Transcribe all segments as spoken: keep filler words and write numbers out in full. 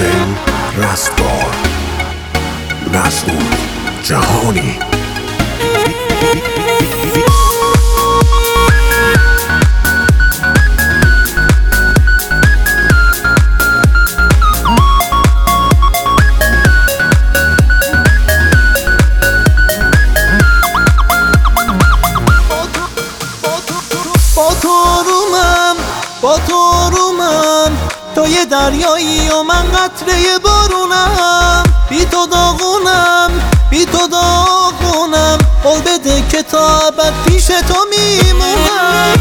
حسین رستگار، مسعود جهانی. با تو رو من، تو یه دریایی و من قطره بارونم. بی تو داغونم، بی تو داغونم. قول بده که تا ابد پیش تو میمونم.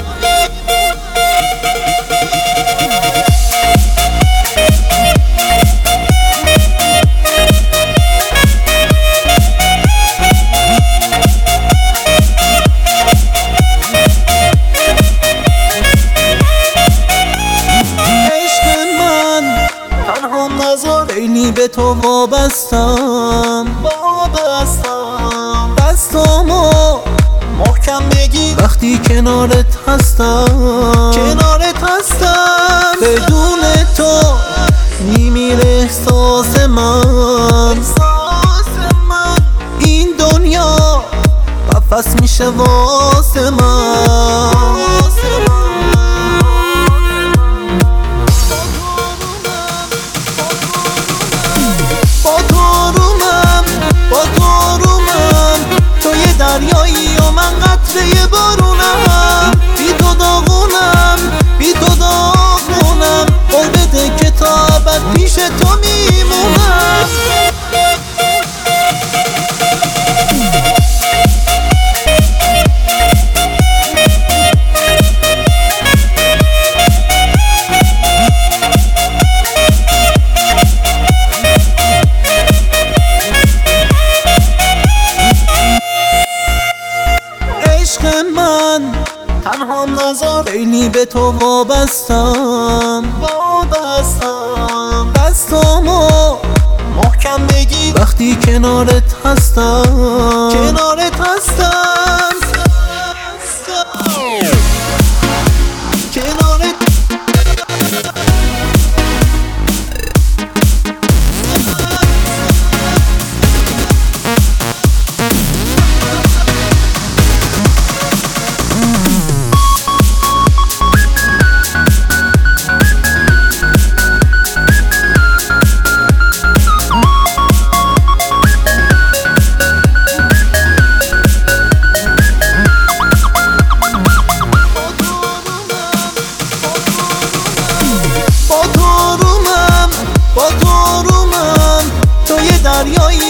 خیلی به تو وابستم، وابستم. دستامو محکم بگی وقتی کنارت هستم، کنارت هستم. بدون تو میمیره احساس من، احساس من. این دنیا قفس میشه واسه من. دریایی و من قطره بارونم. بی تو داغونم، بی تو داغونم. قول بده که تا ابد پیش تو میمونم. من تنهام نذار، خیلی به تو وابستم، وابستم. دستامو محکم بگی وقتی کنارت هستم، کنارت هستم. کنارت دریایی